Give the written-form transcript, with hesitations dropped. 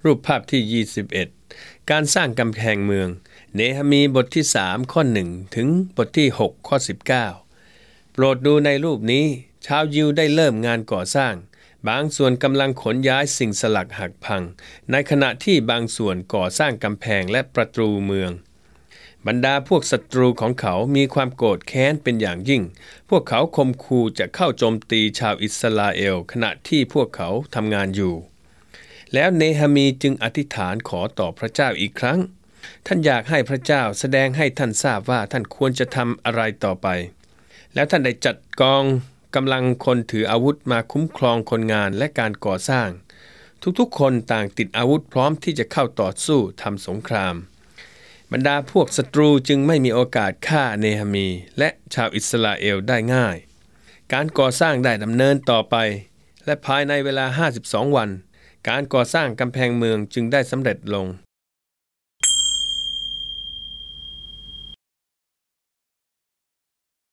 รูปภาพที่21การสร้างกำแพงเมืองเนหะมีบทที่3ข้อ1ถึงบทที่6ข้อ19โปรดดูในรูปนี้ชาวยิวได้เริ่มงานก่อสร้างบางส่วนกำลังขนย้ายสิ่งสลักหักพังในขณะที่บางส่วนก่อสร้างกำแพงและประตูเมืองบรรดาพวกศัตรูของเขามีความโกรธแค้นเป็นอย่างยิ่งพวกเขาข่มขู่จะเข้าโจมตีชาวอิสราเอลขณะที่พวกเขาทำงานอยู่แล้วเนหะมีจึงอธิษฐานขอต่อพระเจ้าอีกครั้งท่านอยากให้พระเจ้าแสดงให้ท่านทราบว่าท่านควรจะทำอะไรต่อไปแล้วท่านได้จัดกองกำลังคนถืออาวุธมาคุ้มครองคนงานและการก่อสร้างทุกๆคนต่างติดอาวุธพร้อมที่จะเข้าต่อสู้ทำสงครามบรรดาพวกศัตรูจึงไม่มีโอกาสฆ่าเนหะมีและชาวอิสราเอลได้ง่ายการก่อสร้างได้ดำเนินต่อไปและภายในเวลา52 วันการก่อสร้างกำแพงเมืองจึงได้สำเร็จลง